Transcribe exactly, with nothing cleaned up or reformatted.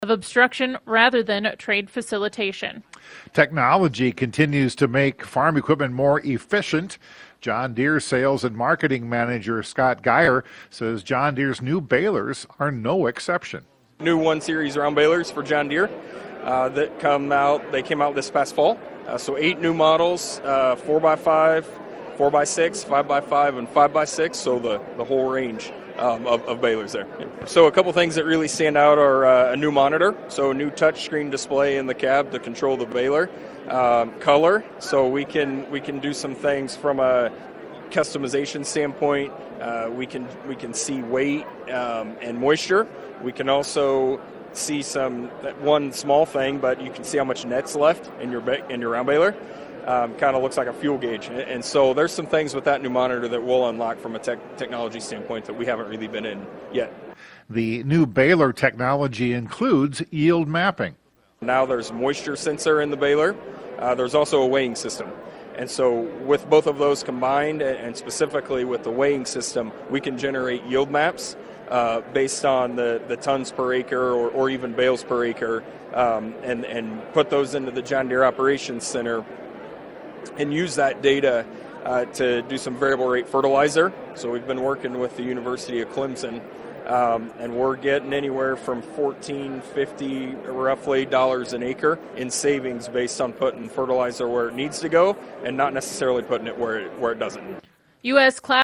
of obstruction rather than trade facilitation. Technology continues to make farm equipment more efficient. John Deere Sales and Marketing Manager Scott Geyer says John Deere's new balers are no exception. New one series round balers for John Deere uh, that come out. They came out this past fall. Uh, so eight new models, uh, four by five, four by six, five by five, and five by six. So the, the whole range um, of, of balers there. So a couple things that really stand out are uh, a new monitor, so a new touchscreen display in the cab to control the baler. Um, color, so we can we can do some things from a customization standpoint. Uh, we can we can see weight um, and moisture. We can also see some one small thing, but you can see how much net's left in your in your round baler. Um, kind of looks like a fuel gauge, and so there's some things with that new monitor that we'll unlock from a tech, technology standpoint that we haven't really been in yet. The new baler technology includes yield mapping. Now there's moisture sensor in the baler. Uh, there's also a weighing system. And so with both of those combined, and specifically with the weighing system, we can generate yield maps uh, based on the, the tons per acre or, or even bales per acre, um, and, and put those into the John Deere Operations Center and use that data uh, to do some variable rate fertilizer. So we've been working with the University of Clemson, um, and we're getting anywhere from fourteen fifty roughly dollars an acre in savings based on putting fertilizer where it needs to go and not necessarily putting it where it, where it doesn't. U S Cloud